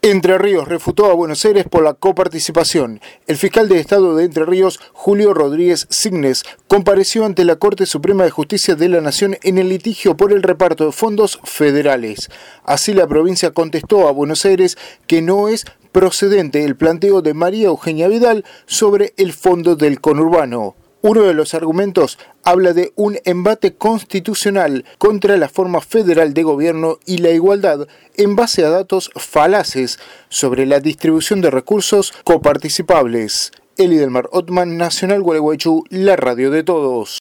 Entre Ríos refutó a Buenos Aires por la coparticipación. El fiscal de Estado de Entre Ríos, Julio Rodríguez Signes, compareció ante la Corte Suprema de Justicia de la Nación en el litigio por el reparto de fondos federales. Así, la provincia contestó a Buenos Aires que no es procedente el planteo de María Eugenia Vidal sobre el fondo del conurbano. Uno de los argumentos habla de un embate constitucional contra la forma federal de gobierno y la igualdad en base a datos falaces sobre la distribución de recursos coparticipables. Eli Delmar Ottman, Nacional Gualeguaychú, la radio de todos.